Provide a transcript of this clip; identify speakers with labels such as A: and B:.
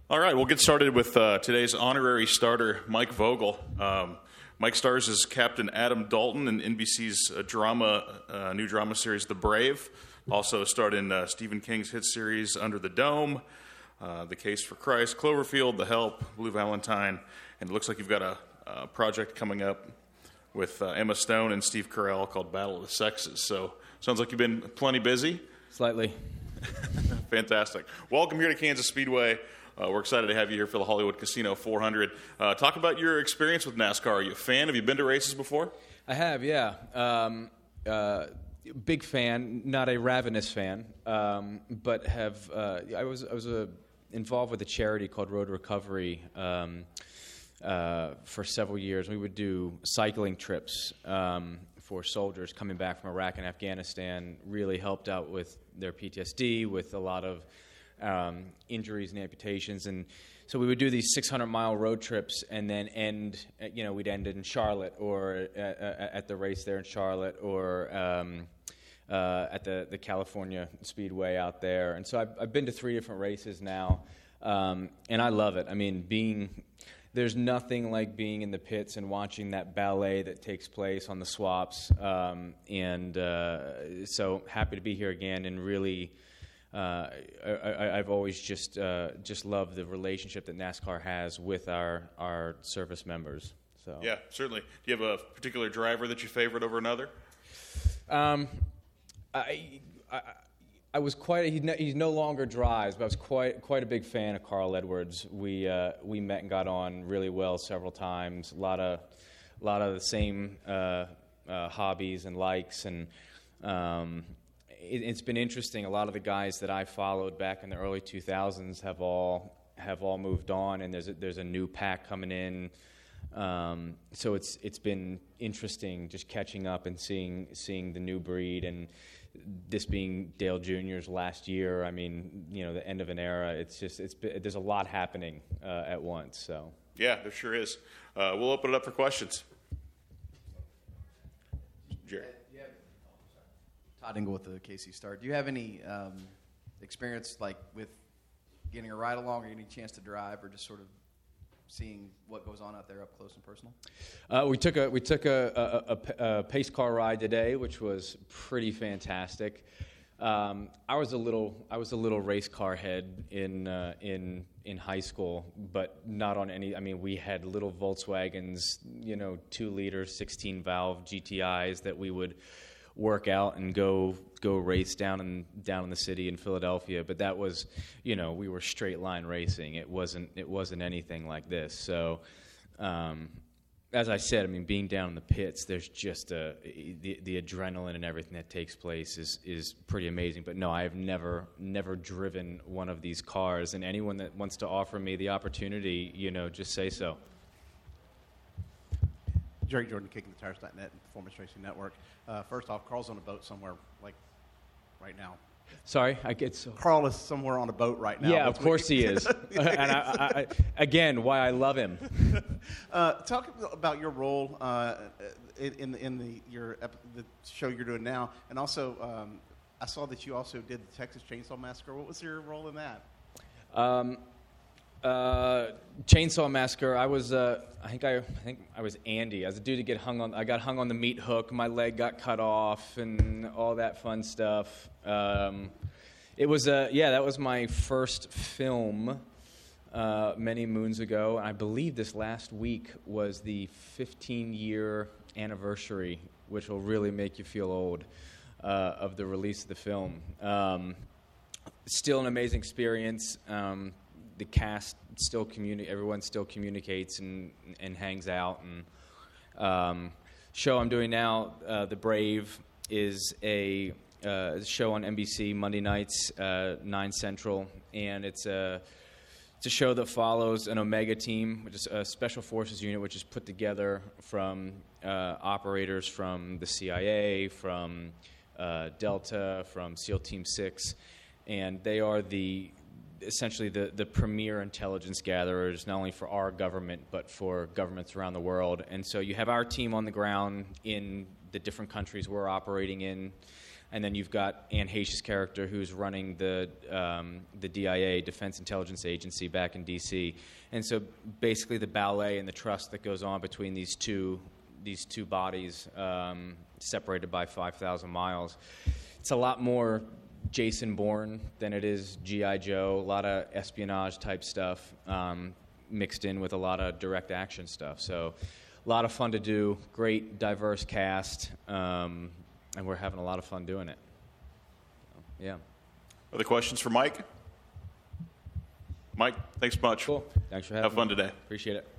A: All right, we'll get started with today's honorary starter, Mike Vogel. Mike stars as Captain Adam Dalton in NBC's new drama series, The Brave. Also starred in Stephen King's hit series, Under the Dome, The Case for Christ, Cloverfield, The Help, Blue Valentine, and it looks like you've got a project coming up with Emma Stone and Steve Carell called Battle of the Sexes. So sounds like you've been plenty busy.
B: Slightly.
A: Fantastic. Welcome here to Kansas Speedway. We're excited to have you here for the Hollywood Casino 400. Talk about your experience with NASCAR. Are you a fan? Have you been to races before?
B: I have, yeah. Big fan, not a ravenous fan, but have. I was involved with a charity called Road Recovery for several years. We would do cycling trips for soldiers coming back from Iraq and Afghanistan. Really helped out with their PTSD, with a lot of injuries and amputations, and so we would do these 600-mile road trips, and then we'd end in Charlotte, or at the race there in Charlotte, or at the California Speedway out there. And so I've been to 3 different races now, and I love it. I mean, there's nothing like being in the pits and watching that ballet that takes place on the swaps, and so happy to be here again, and really. I've always just loved the relationship that NASCAR has with our service members. So
A: yeah, certainly. Do you have a particular driver that you favorite over another?
B: I was he no longer drives, but I was quite a big fan of Carl Edwards. We met and got on really well several times. A lot of the same hobbies and likes, and it's been interesting. A lot of the guys that I followed back in the early 2000s have all moved on, and there's a new pack coming in. So it's been interesting just catching up and seeing the new breed, and this being Dale Jr.'s last year. I mean, the end of an era. There's a lot happening at once. So
A: yeah, there sure is. We'll open it up for questions. Jerry.
C: Todd Engel with the KC Star. Do you have any experience with getting a ride along, or any chance to drive, or just sort of seeing what goes on out there up close and personal?
B: We took a pace car ride today, which was pretty fantastic. I was a little race car head in high school, but not on any. I mean, we had little Volkswagens, 2-liter 16-valve GTIs that we would work out and go race down in the city in Philadelphia, but that was, we were straight line racing. It wasn't anything like this. So, as I said, I mean, being down in the pits, there's just the adrenaline and everything that takes place is pretty amazing. But no, I've never driven one of these cars, and anyone that wants to offer me the opportunity, just say so.
D: Jerry Jordan, KickingTheTires.net and Performance Racing Network. First off, Carl's on a boat somewhere, right now.
B: Sorry, I get so.
D: Carl is somewhere on a boat right now.
B: Yeah, of course he is. And I again, why I love him.
D: Talk about your role in the show you're doing now, and also I saw that you also did the Texas Chainsaw Massacre. What was your role in that?
B: Chainsaw Massacre. I was, I think I was Andy. I was a dude to get hung on. I got hung on the meat hook. My leg got cut off, and all that fun stuff. It was that was my first film many moons ago, and I believe this last week was the 15-year anniversary, which will really make you feel old, of the release of the film. Still an amazing experience. The cast still everyone still communicates and hangs out. And show I'm doing now, The Brave, is a show on NBC Monday nights, 9 Central, and it's a show that follows an Omega team, which is a special forces unit, which is put together from operators from the CIA, from Delta, from SEAL Team 6, and they are essentially the premier intelligence gatherers, not only for our government, but for governments around the world. And so you have our team on the ground in the different countries we're operating in. And then you've got Anne Heche's character, who's running the DIA, Defense Intelligence Agency, back in D.C. And so basically the ballet and the trust that goes on between these two bodies, separated by 5,000 miles. It's a lot more Jason Bourne than it is G.I. Joe. A lot of espionage-type stuff mixed in with a lot of direct action stuff. So a lot of fun to do, great, diverse cast. And we're having a lot of fun doing it. Yeah.
A: Other questions for Mike? Mike, thanks much.
B: Cool. Thanks for having me.
A: Have fun today.
B: Appreciate it.